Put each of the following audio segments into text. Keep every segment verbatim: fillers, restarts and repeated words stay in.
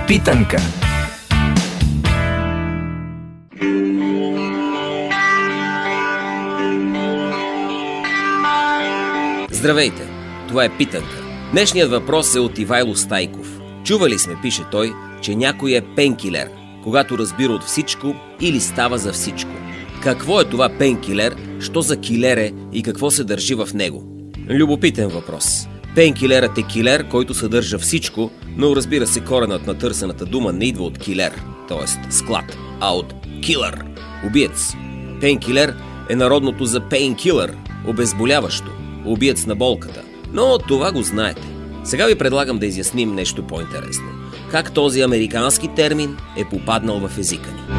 Питанка. Здравейте, това е Питанка. Днешният въпрос е от Ивайло Стайков. Чували сме, пише той, че някой е пенкилер, когато разбира от всичко или става за всичко. Какво е това пенкилер, що за килер е и какво се държи в него? Любопитен въпрос. Пенкилерът е килер, който съдържа всичко, но разбира се, коренът на търсената дума не идва от килер, т.е. склад, а от килър, убиец. Пенкилер е народното за пейнкилър, обезболяващо, убиец на болката. Но това го знаете. Сега ви предлагам да изясним нещо по-интересно. Как този американски термин е попаднал в езика ни.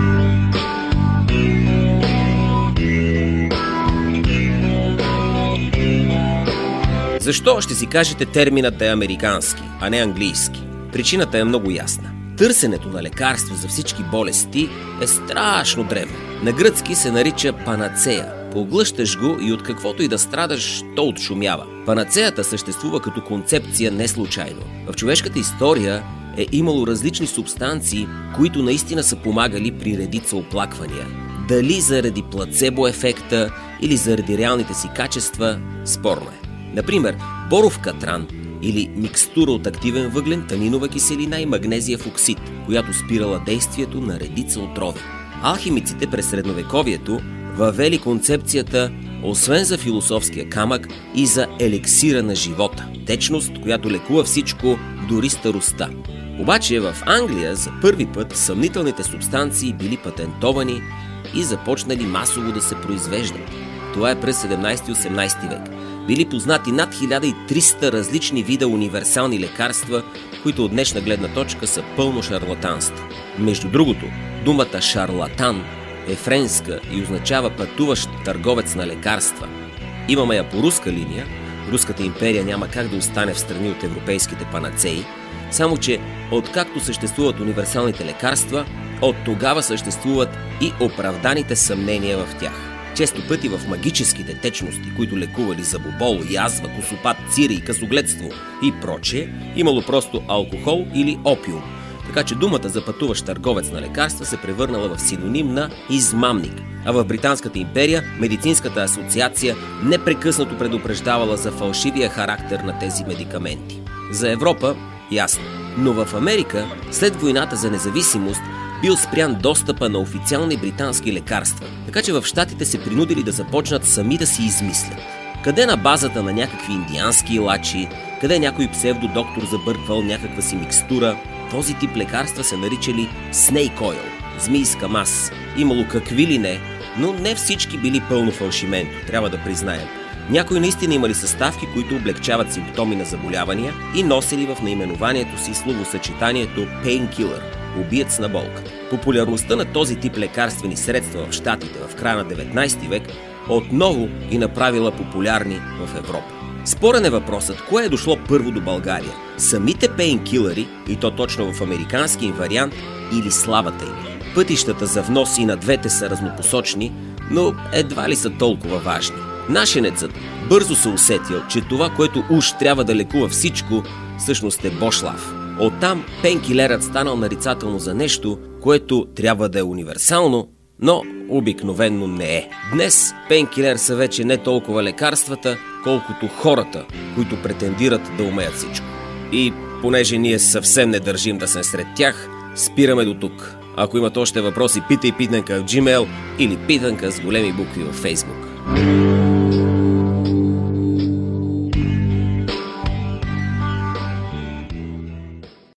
Защо, ще си кажете, терминът е американски, а не английски? Причината е много ясна. Търсенето на лекарство за всички болести е страшно древно. На гръцки се нарича панацея. Поглъщаш го и от каквото и да страдаш, то отшумява. Панацеята съществува като концепция не случайно. В човешката история е имало различни субстанции, които наистина са помагали при редица оплаквания. Дали заради плацебо ефекта или заради реалните си качества, спорно е. Например, боров катран или микстура от активен въглен, танинова киселина и магнезиев оксид, която спирала действието на редица отрови. Алхимиците през средновековието въвели концепцията освен за философския камък и за елексира на живота, течност, която лекува всичко, дори старостта. Обаче в Англия за първи път съмнителните субстанции били патентовани и започнали масово да се произвеждат. Това е през седемнайсети и осемнайсети век. Били познати над хиляда и триста различни вида универсални лекарства, които от днешна гледна точка са пълно шарлатанство. Между другото, думата шарлатан е френска и означава пътуващ търговец на лекарства. Имаме я по руска линия. Руската империя няма как да остане в страни от европейските панацеи, само че откакто съществуват универсалните лекарства, от тогава съществуват и оправданите съмнения в тях. Често пъти в магическите течности, които лекували зъбобол, язва, косопат, цири, късогледство и прочее, имало просто алкохол или опиум. Така че думата за пътуващ търговец на лекарства се превърнала в синоним на измамник. А в Британската империя медицинската асоциация непрекъснато предупреждавала за фалшивия характер на тези медикаменти. За Европа – ясно. Но в Америка, след войната за независимост, бил спрян достъпа на официални британски лекарства. Така че в щатите се принудили да започнат сами да си измислят. Къде на базата на някакви индиански илачи, къде някой псевдодоктор забърквал някаква си микстура, този тип лекарства се наричали snake oil, змийска мас. Имало какви ли не, но не всички били пълно фалшименто, трябва да признаем. Някои наистина имали съставки, които облегчават симптоми на заболявания и носили в наименованието си словосъчетанието painkiller, убиец на болката. Популярността на този тип лекарствени средства в щатите в края на деветнайсети век отново ги направила популярни в Европа. Спорен е въпросът, кое е дошло първо до България? Самите пейнкилъри, и то точно в американски им вариант, или славата им? Пътищата за внос и на двете са разнопосочни, но едва ли са толкова важни. Нашенецът бързо се усетил, че това, което уж трябва да лекува всичко, всъщност е бошлав. Оттам пенкилерът станал нарицателно за нещо, което трябва да е универсално, но обикновенно не е. Днес пенкилер са вече не толкова лекарствата, колкото хората, които претендират да умеят всичко. И понеже ние съвсем не държим да сме сред тях, спираме до тук. Ако имат още въпроси, питай питанка в Gmail или питанка с големи букви във Facebook.